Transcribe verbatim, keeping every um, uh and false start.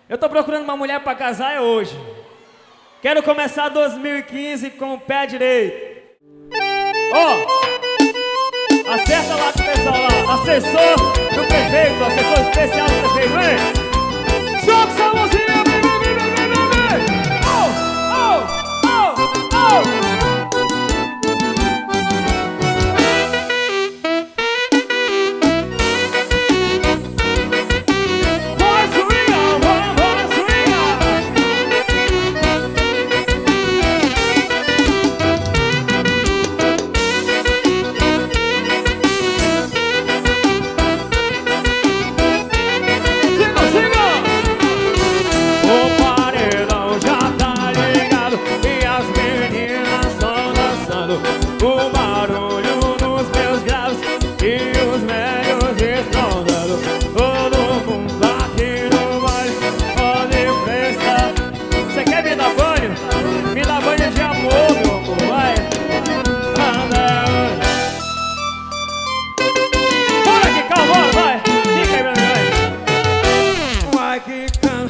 Eu tô procurando uma mulher pra casar é hoje. Quero começar dois mil e quinze com o pé direito. Ó, oh, acerta lá com o pessoal lá. Assessor do prefeito, assessor especial do prefeito, vem! Sobe essa mãozinha, vem, vem, vem, vem, vem, vem! Oh, oh, oh, oh! O barulho nos meus graves e os velhos estrondando. Todo mundo aqui no baile pode prestar. Você quer me dar banho? Me dá banho de amor, meu amor, vai. Anda. Bora que calma, vai. Fica aí, meu amigo. Vai que canta.